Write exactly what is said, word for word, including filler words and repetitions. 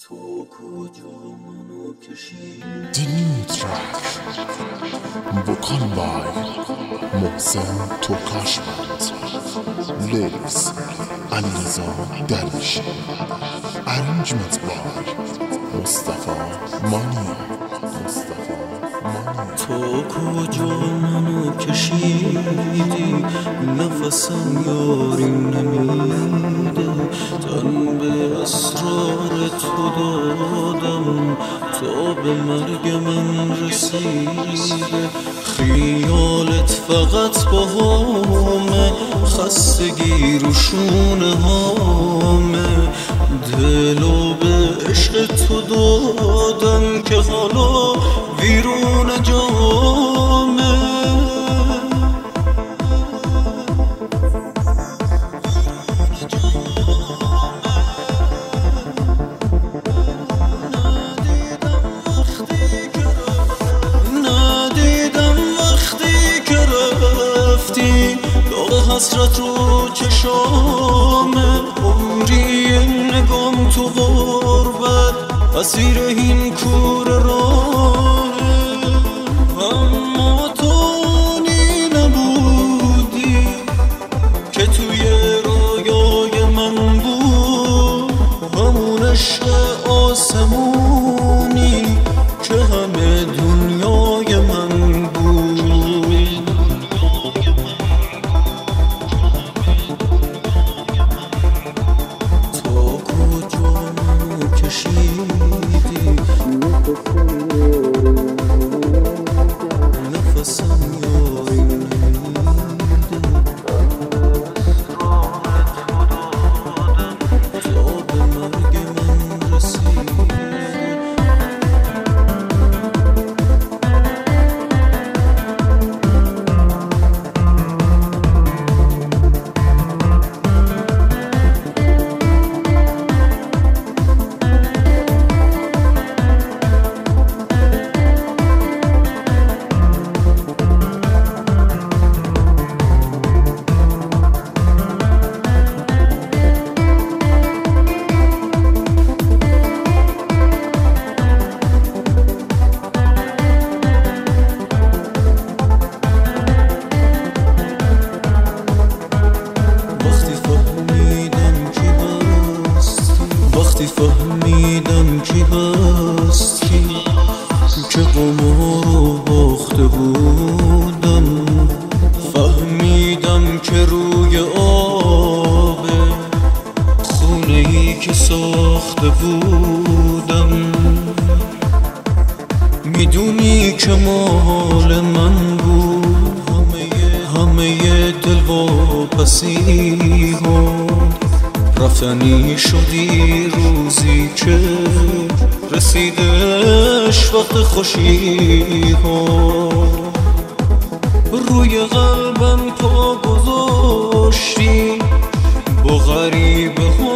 تو کجا منو کشید The new track vocal by محسن توکاشمند lyrics علیرضا دریشی arrangement by مصطفی مانی مصطفی مانی تو کجا منو کشیدی نفسم یاری نمیده تن به اسرار تو دادم تا به مرگ من رسیده خیالت فقط با همه خستگی رو شونه هامه دلو به عشق تو دادم که حالا ویرون جامه حسرت رو چشامه عمری نگام تو غربت اسیر این کور راهه اما تو نی نبودی که توی رویای من بود همون عشق آسمونی که همه دنیای من بود فهمیدم کی هستی که قمار رو باخته بودم فهمیدم که روی آب خونه ای که ساخته بودم میدونی که مال من بود همه همه دل واپسی ها رفتنی شدی روزی که رسیدش وقت خوشی ها روی قلبم پا گذاشتی با غریبه ها